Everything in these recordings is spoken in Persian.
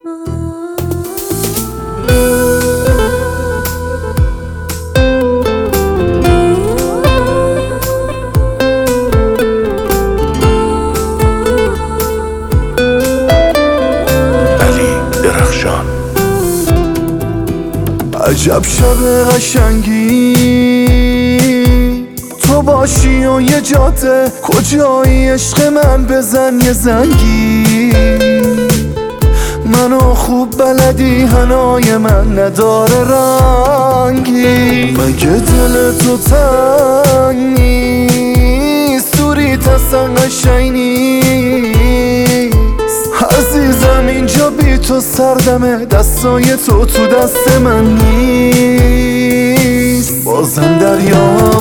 عجب شب قشنگی تو باشی و یه جاده کجایی عشق من بزن یه زنگی منو خوب بلدی حنای من نداره رنگی مگه دل تو تنگ نیست دوریت اصلا قشنگ نیست عزیزم اینجا بی تو سردمه دستای تو دست من نیست بازم دریا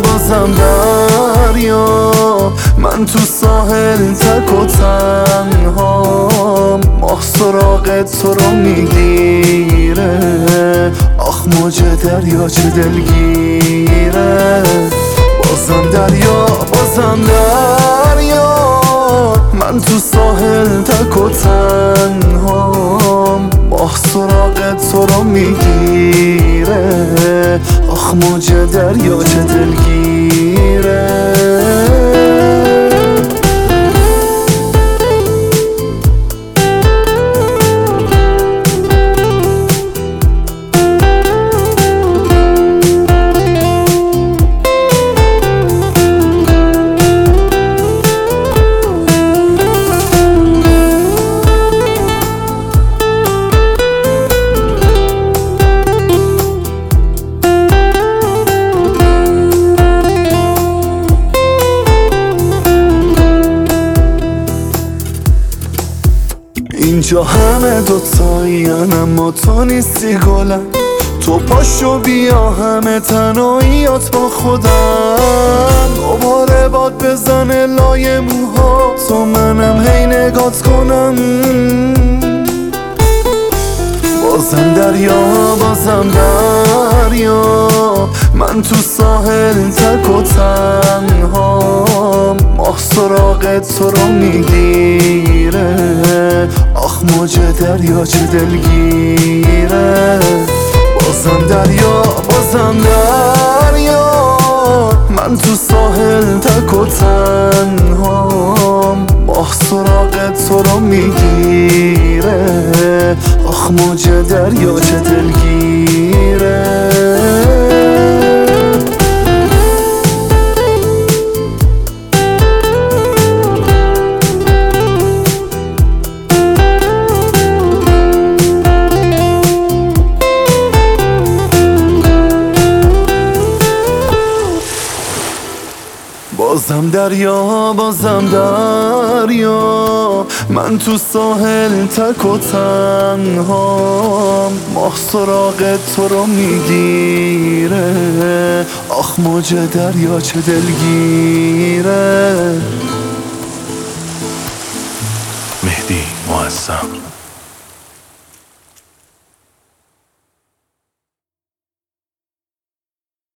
من تو ساحل تک و تنهام ماه سراغ تو رو میگیره آخ موج دریا چه دلگیره بازم دریا من تو ساحل تک و تنهام ماه سراغ تو رو میگیره آخ موج دریا چه دلگیره اینجا همه دوتایین اما تو نیستی گلم تو پاشو بیا همه تنهاییات با خودم دوباره باد بزنه لای موها تو منم هی نگات کنم بازم دریا من تو ساحل تک و تنهام ماه سراغ تو رو میگیره آخ موج دریا چه دلگیره بازم دریا من تو ساحل تک و تنهام ماه سراغ تو رو میگیره آخ موج دریا چه دلگیره بازم دریا من تو ساحل تک و تنهام ماه سراغ تو رو میگیره آخ موج دریا چه دلگیره مهدی معظم